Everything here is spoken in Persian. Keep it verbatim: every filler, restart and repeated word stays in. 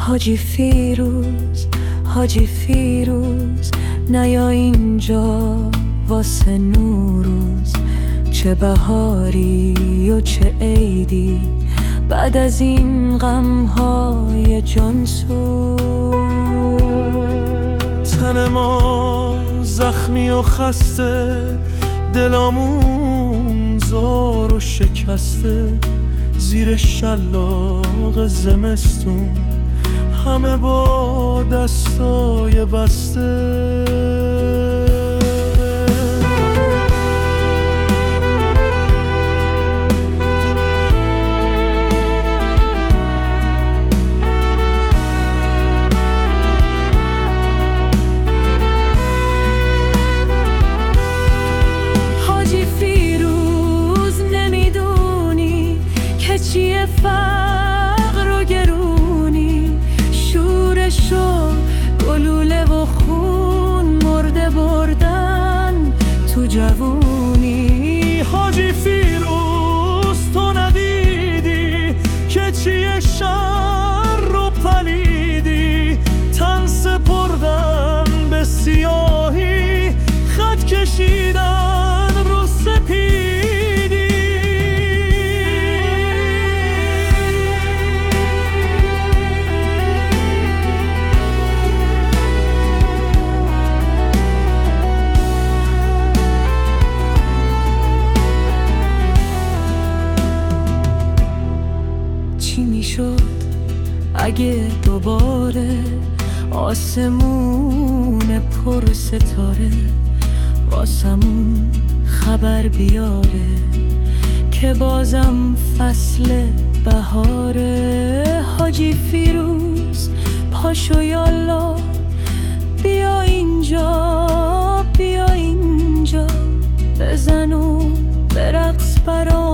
حاجی فیروز، حاجی فیروز، نیا اینجا واسه نوروز. چه بهاری و چه عیدی بعد از این غمهای جانسوز. تن ما زخمی و خسته، دلامون زار و شکسته، زیر شلاق زمستون همه با دستای بسته. چیه فقر و گرونی، شورش و گلوله و خون مرده بردن تو جوونی. حاجی فیروز تو ندیدی که چیه شر و پلیدی، تن سپردن به سیاهی، خط کشیدن رو سپیدی. چی میشد اگه دوباره آسمون پر ستاره واسمون خبر بیاره که بازم فصل بهاره؟ حاجی فیروز پاشو یالا، بیا اینجا، بیا اینجا، بزن و برقص برام.